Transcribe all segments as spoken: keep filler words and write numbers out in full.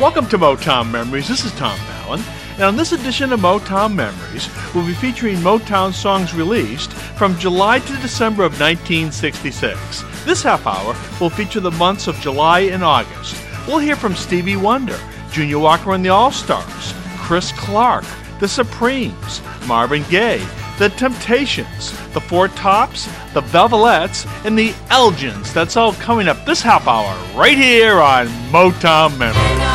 Welcome to Motown Memories. This is Tom Fallon. And on this edition of Motown Memories, we'll be featuring Motown songs released from July to December of nineteen sixty-six. This half hour will feature the months of July and August. We'll hear from Stevie Wonder, Junior Walker and the All-Stars, Chris Clark, The Supremes, Marvin Gaye, The Temptations, The Four Tops, The Velvelettes, and The Elgins. That's all coming up this half hour right here on Motown Memories.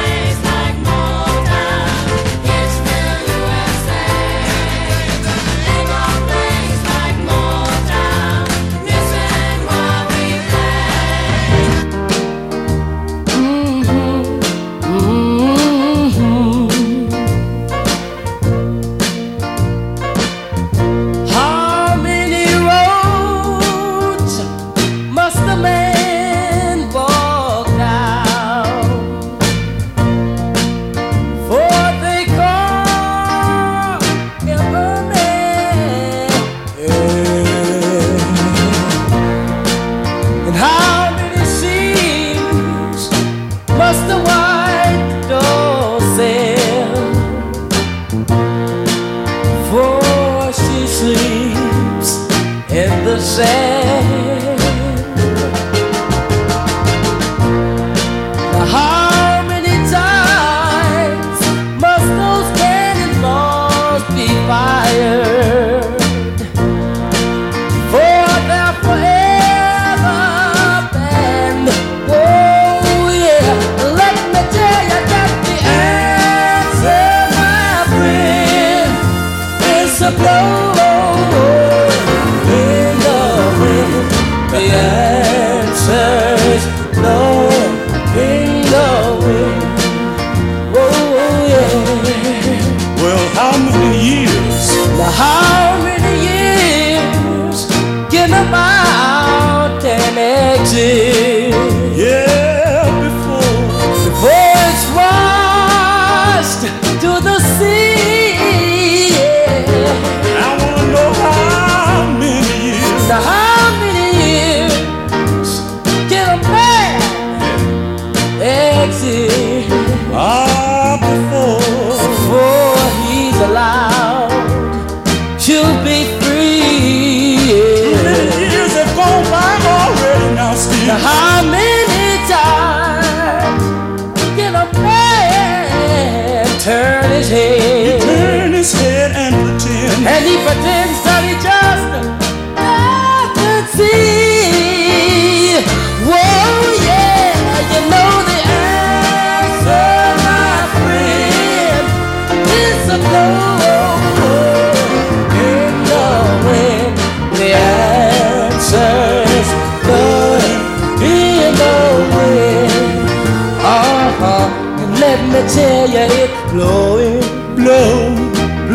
Tell you it's blowing, blowing,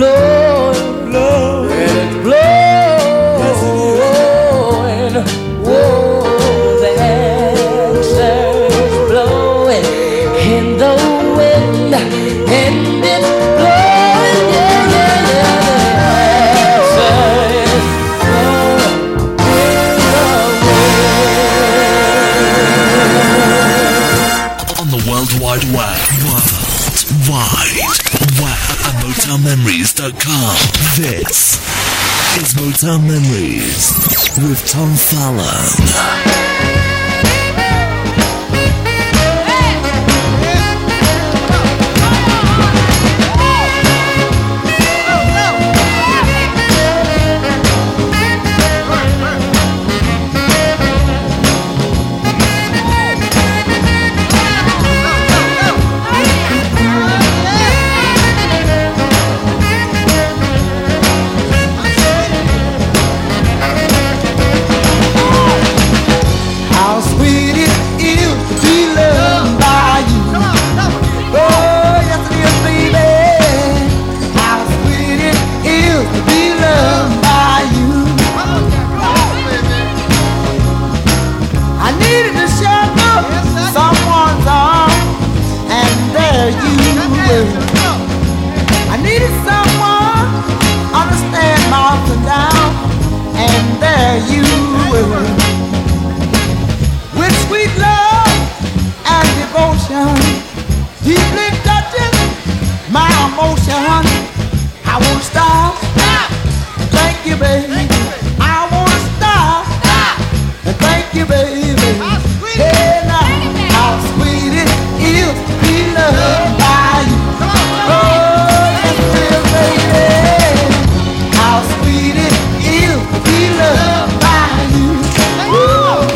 blowing, blowing, and it's blowing. Whoa, the answer's blowing in the wind, and it's blowing, yeah, yeah, yeah. The answer is blowing in the wind. On the World Wide Web. Wide Web at Motown Memories dot com. This is Motown Memories with Tom Fallon. baby. I wanna stop and thank you, baby. Hey, now, how sweet it is to be loved by you. Oh, yes, it is, baby. How sweet it is to be loved by you. Ooh.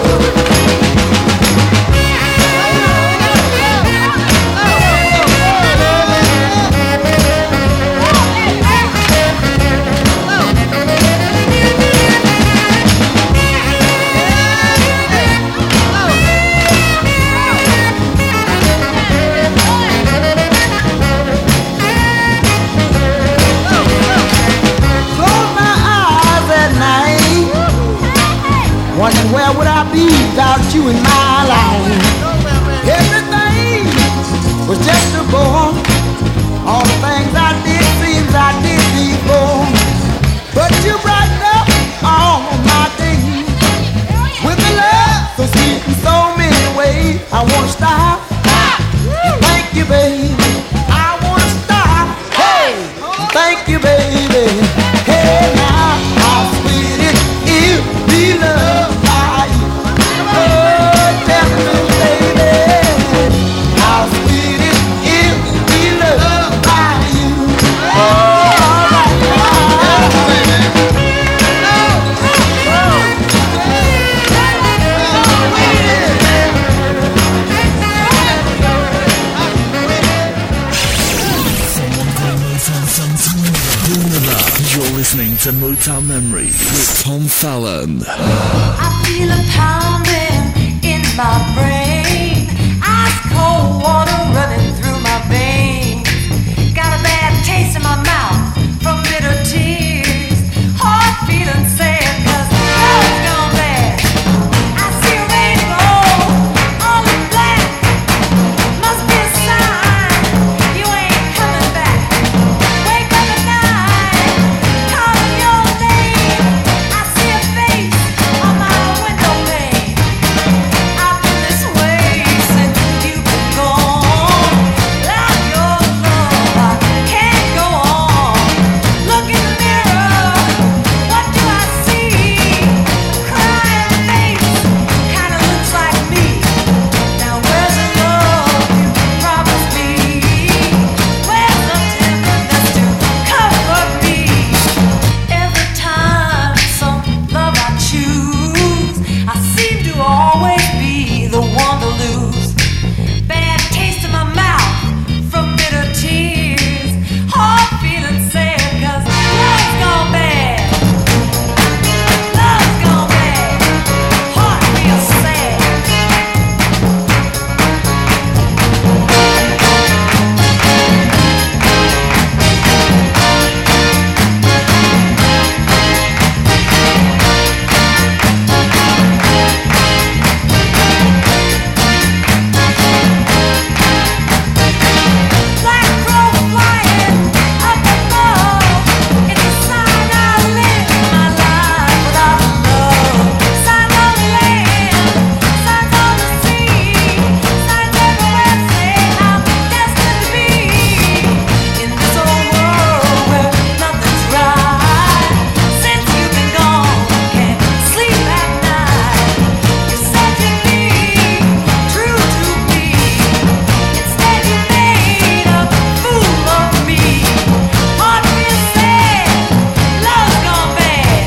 Wondering where would I be without you in my life? Everything was just a bore. All the things I did seems I did before. But you brightened up all my days with a love so sweet in so many ways. I wanna stop and thank you, baby. I wanna stop, hey, thank you, baby. Hey, now, how sweet it is to be loved. You're listening to Motown Memories with Tom Fallon. I feel a pounding in my brain, ice cold water running through my veins. Got a bad taste in my mouth from bitter tears. Heart feeling sad 'cause love's gone bad. I see a rainbow all in black. Must be a sign you ain't coming back. Wake up at night, calling your name. I see a face on my window pane. I've been this way since you've been gone. Without your love, I can't go on. Look in the mirror, what do I see? Crying face, kinda looks like me. Now where's the love you promised me? Where's the tenderness to comfort me? Every time some love I choose, I seem to always be the one to lose. Bad taste in my mouth from bitter tears. Heart feeling sad 'cause love's gone bad. Love's gone bad. Heart feels sad. Black crow flying up above. It's a sign I live my life without love. Signs on the land, signs on the sea, signs everywhere say I'm destined to be in this old world where nothing's right. Since you've been gone, can't sleep at night. You said you'd be true to me. Instead you made a fool of me. Heart feels sad, love's gone bad.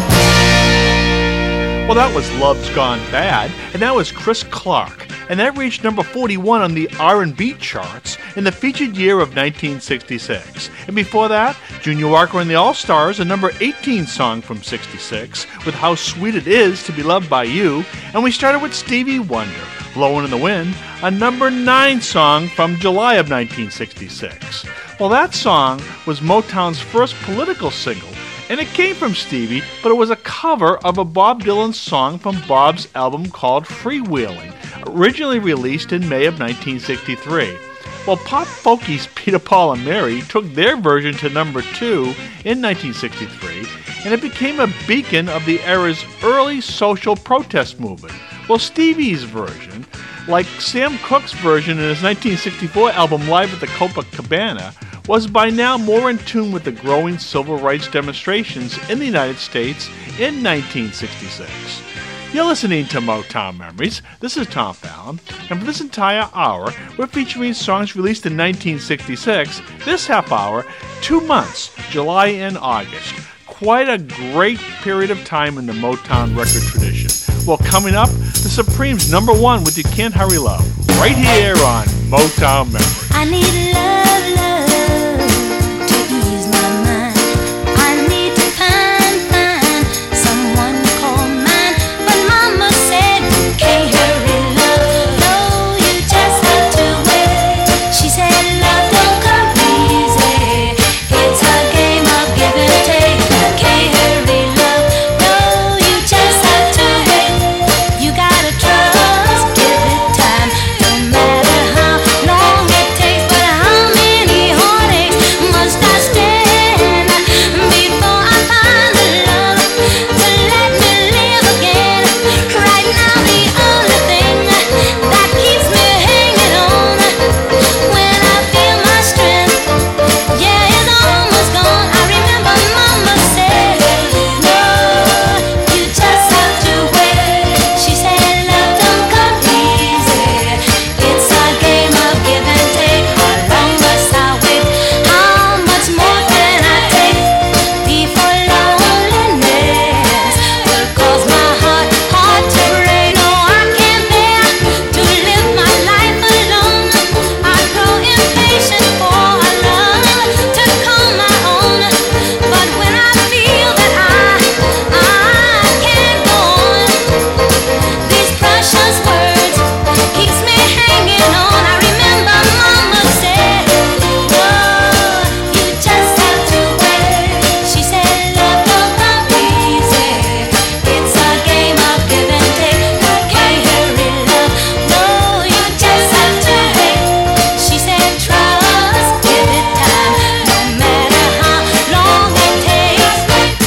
Well, that was Love's Gone Bad, and that was Chris Clark, and that reached number forty-one on the R and B charts in the featured year of nineteen sixty-six. And before that, Junior Walker and the All-Stars, a number eighteen song from sixty-six, with How Sweet It Is to Be Loved by You, and we started with Stevie Wonder, Blowin' in the Wind, a number nine song from July of nineteen sixty-six. Well, that song was Motown's first political single, and it came from Stevie, but it was a cover of a Bob Dylan song from Bob's album called Freewheeling, originally released in May of nineteen sixty-three. Well, Pop Folkies Peter, Paul, and Mary took their version to number two in nineteen sixty-three, and it became a beacon of the era's early social protest movement. Well, Stevie's version, like Sam Cooke's version in his nineteen sixty-four album Live at the Copacabana, was by now more in tune with the growing civil rights demonstrations in the United States in nineteen sixty-six. You're listening to Motown Memories. This is Tom Fallon, and for this entire hour, we're featuring songs released in nineteen sixty-six. This half hour, two months, July and August. Quite a great period of time in the Motown record tradition. Well, coming up, the Supremes number one with You Can't Hurry Love, right here on Motown Memories. I need love, love to ease my mind. I need to find, find someone to call mine. But Mama said you can't hurry love. No, you just have to wait. She said love don't come easy. It's a game of give and take. You can't hurry love. No, you just have to wait. You gotta trust, give it time. No matter how long it takes, but how many heartaches must I stand before I find the love to let me live again? Right now the only thing that keeps me hanging on when I feel my strength, yeah, it's almost gone. I remember Mama said, no, you just have to wait. She said love don't come easy. It's a game of give and take. How long must I wait? How much more can I take before loneliness will cause my heart, heart to break? No, I can't bear to live my life alone. I grow impatient for a love to call my own. But when I feel that I, I can't go on, these precious words keeps me hanging on. I remember Mama said, no, you just have to wait. She said love don't come easy. It's a game of give and take. You can't hurry love. No, you just have to wait. She said trust, give it time. No matter how long it takes.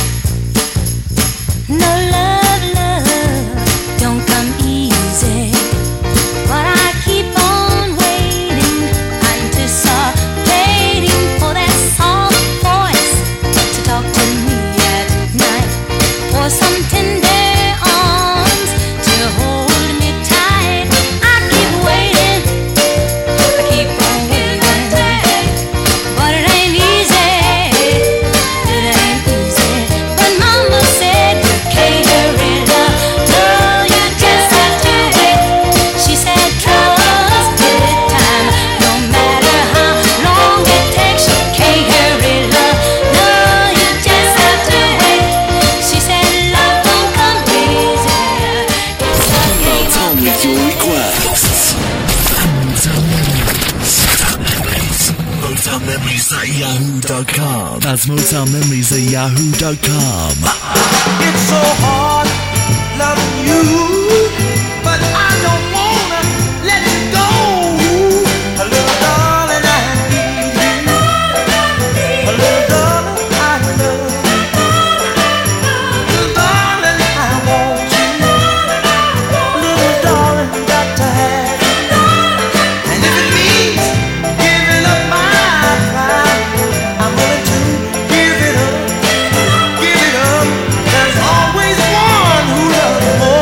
No love, love don't come easy. But I keep on waiting, anticipating for that soft voice to talk to me at night, for some tender arms to hold me tight. I keep waiting, I keep on waiting, but it ain't easy, it ain't easy. But Mama said you can't hurry love. No, you just have to wait. She said trust, give it time. No matter how long it takes, you can't hurry love. No, you just have to wait. She said love don't come easy. It's a game Motown of with give your and take. requests. Motown Memories. Motown Memories at yahoo dot com. That's Motown Memories at yahoo dot com. It's so hard loving you, but I don't wanna let you go. A little darling, I need you. A little darling, I love you. Little darling, I want you. Little darling, got to have you. And if it means giving up my pride, I'm willing to give it up. Give it up. There's always one who loves more.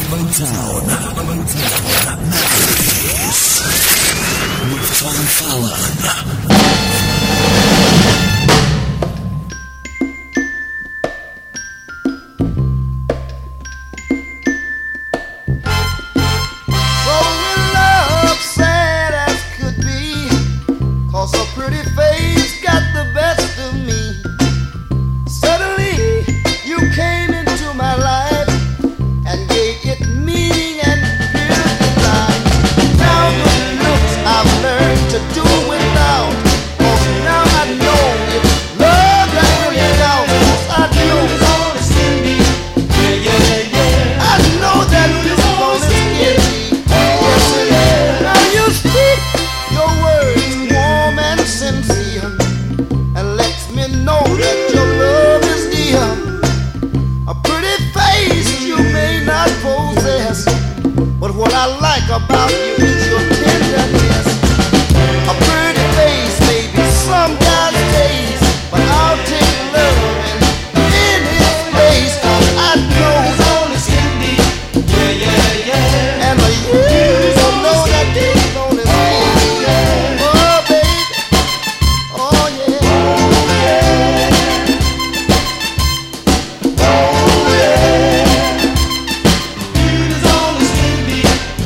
Motown. Motown Memories with Tom Fallon. About you is your tenderness. A pretty face, maybe some guy's taste, but I'll take love and in his place, 'cause I know it's only Cindy. Yeah, yeah, yeah. And you don't know that it's only Cindy. Yeah. Oh, baby. Oh, yeah. Oh, yeah. Oh, yeah. It's only Cindy.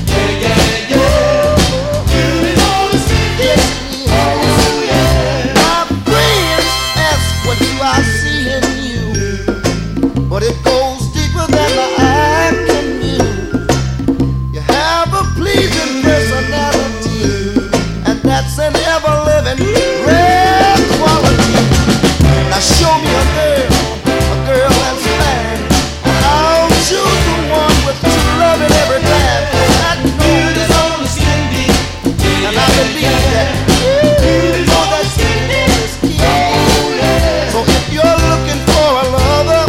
But it goes deeper than the eye can view. You have a pleasing personality, and that's an ever-living rare quality. Now show me a girl, a girl that's fine, and I'll choose the one with true love in every time. I know there's only Cindy, and I believe that you know that Cindy is key. So if you're looking for a lover,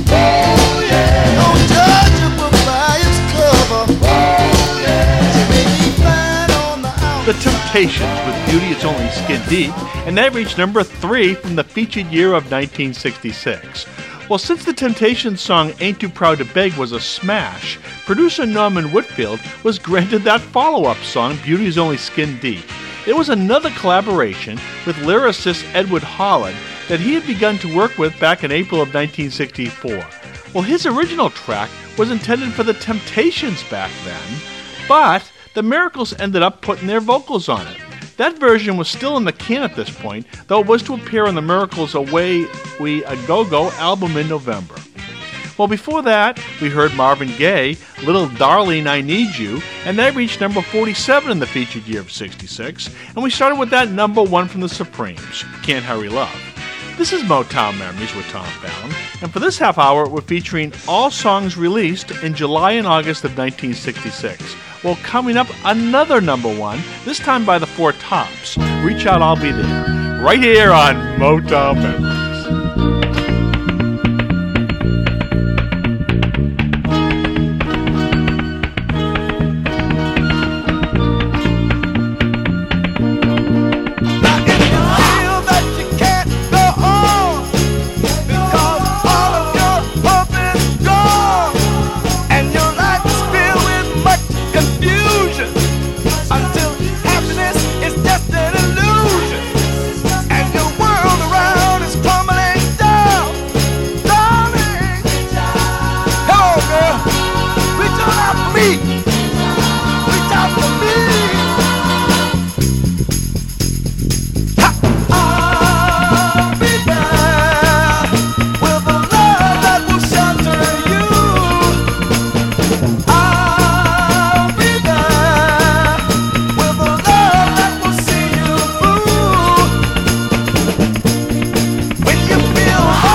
The Temptations with Beauty It's Only Skin Deep, and that reached number three from the featured year of nineteen sixty-six. Well, since the Temptations song Ain't Too Proud to Beg was a smash, producer Norman Whitfield was granted that follow-up song, Beauty Is Only Skin Deep. It was another collaboration with lyricist Edward Holland that he had begun to work with back in April of nineteen sixty-four. Well, his original track was intended for the Temptations back then, but the Miracles ended up putting their vocals on it. That version was still in the can at this point, though it was to appear on the Miracles' Away We A Go-Go album in November. Well, before that, we heard Marvin Gaye, Little Darling I Need You, and that reached number forty-seven in the featured year of sixty-six, and we started with that number one from the Supremes, Can't Hurry Love. This is Motown Memories with Tom Fallon, and for this half hour, we're featuring all songs released in July and August of nineteen sixty-six. Well, coming up, another number one, this time by the Four Tops. Reach Out, I'll Be There, right here on Motown Memories.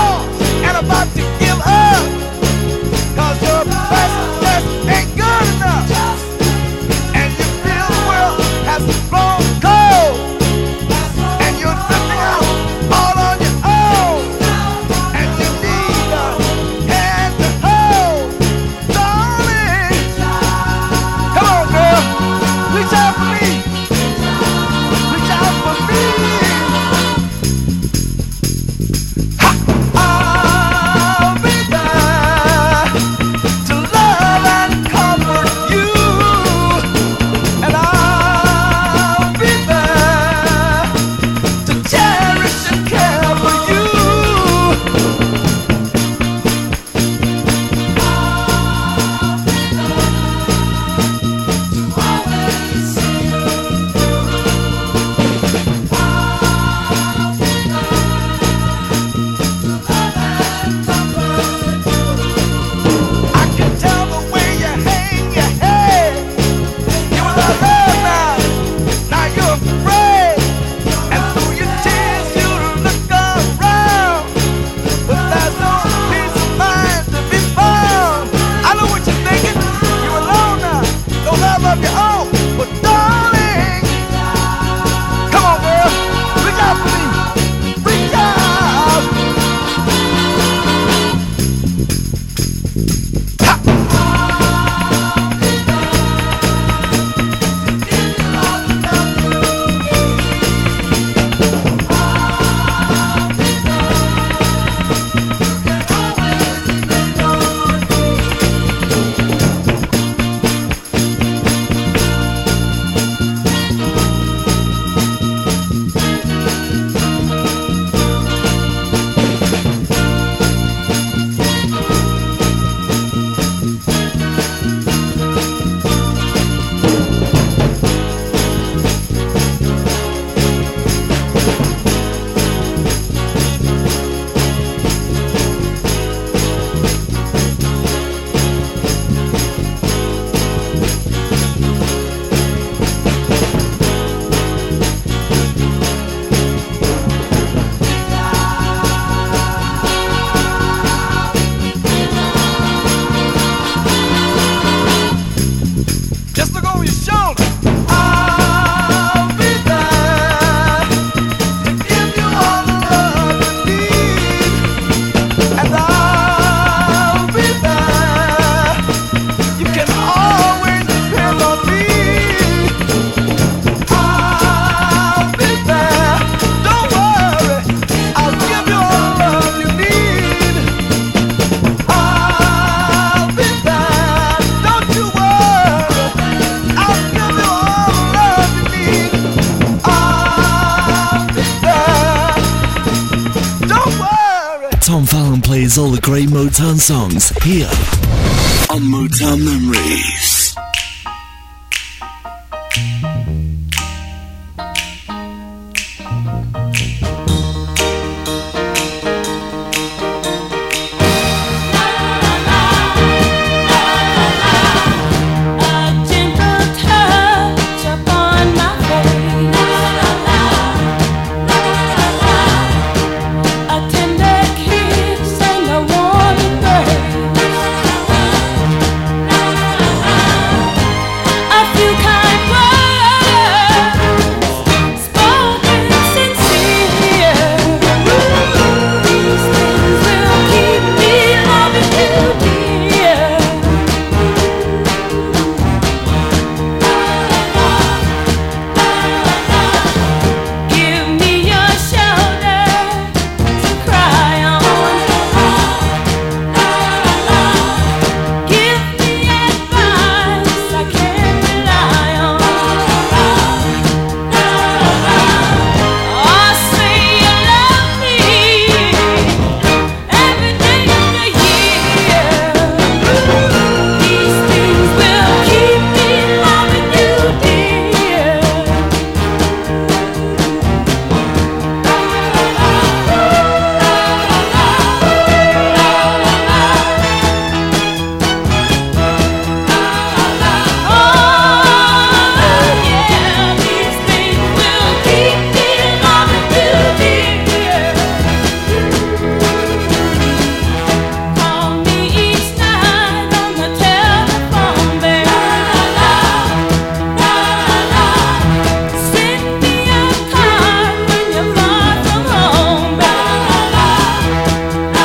Ain't good enough. over your shoulder. I'll be there to give you all the love you need, and I'll be there. You can always depend on me. I'll be there. Don't worry, I'll give you all the love you need. I'll be there. Don't you worry, I'll give you all the love you need. I'll be there. Don't worry. Tom Fallon plays all the great Motown songs here on Motown Memories. A gentle touch upon my face, a tender kiss and a warm embrace, a few kind words spoken sincere. These things will keep me loving you, dear. Give me your shoulder to cry on. Give me advice I can rely on. Or say you love me every day of the year. These things will keep me loving you, dear. Oh, yeah, these things will keep me loving you, dear. Call me each night on the telephone, babe. Send me a card when you're far from home, babe. Oh,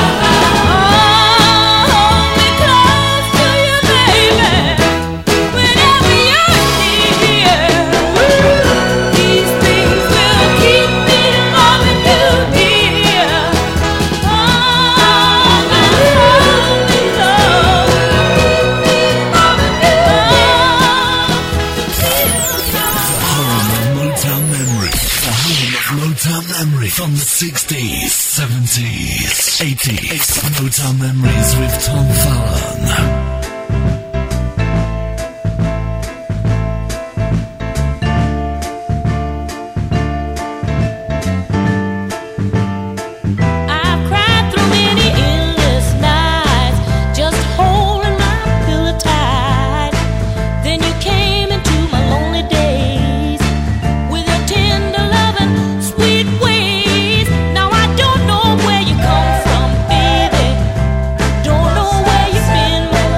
hold me close to you, baby, whenever you're near. These things will keep me loving you, dear. Oh, hold me close, Home of Motown Memory. The home of Motown Memory from the sixties, seventies, eighties. It's Motown Memories with Tom Fallon. I've cried through many endless nights, just holding my pillow tight. Then you came into my lonely days with your tender loving, sweet ways. Now I don't know where you come from, baby. Don't know where you've been,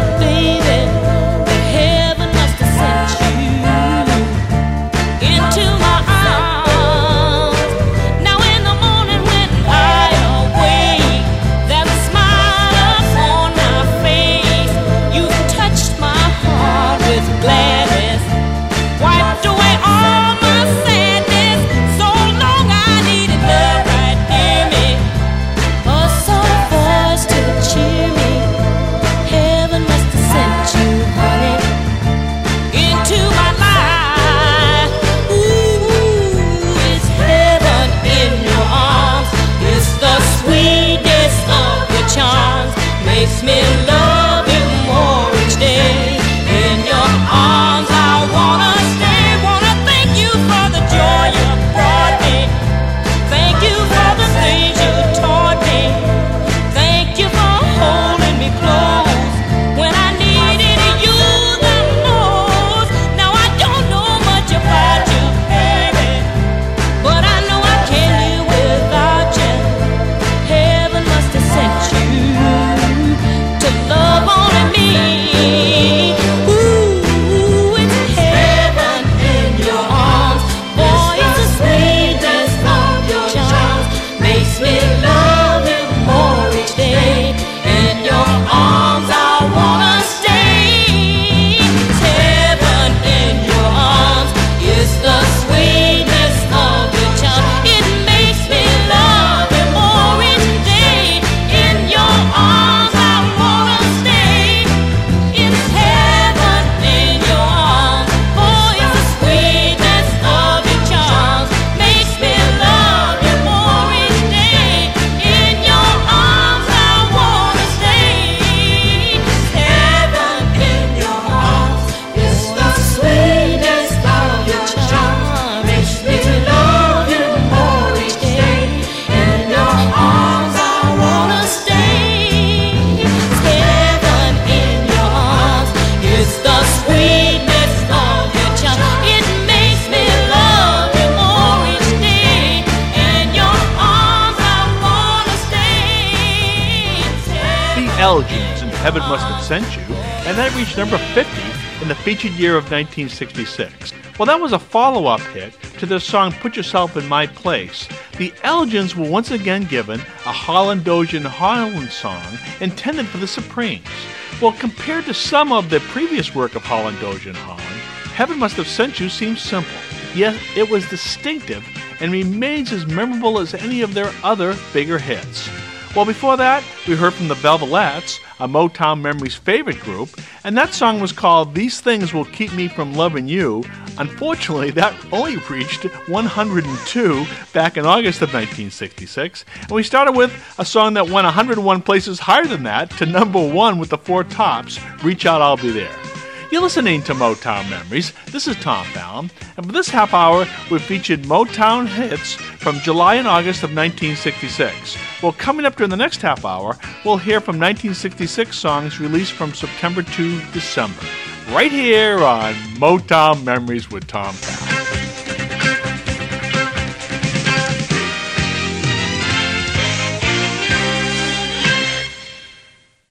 Heaven Must Have Sent You, and that reached number fifty in the featured year of nineteen sixty-six. Well, that was a follow-up hit to their song Put Yourself in My Place. The Elgins were once again given a Holland Dozier and Holland song intended for the Supremes. Well, compared to some of the previous work of Holland Dozier and Holland, Heaven Must Have Sent You seems simple, yet it was distinctive and remains as memorable as any of their other bigger hits. Well, before that, we heard from the Velvelettes, a Motown Memories favorite group, and that song was called These Things Will Keep Me From Loving You. Unfortunately, that only reached one hundred two back in August of nineteen sixty-six, and we started with a song that went one hundred one places higher than that to number one with the Four Tops, Reach Out, I'll Be There. You're listening to Motown Memories. This is Tom Fallon, and for this half hour, we've featured Motown hits from July and August of nineteen sixty-six. Well, coming up during the next half hour, we'll hear from nineteen sixty-six songs released from September to December, right here on Motown Memories with Tom Fallon.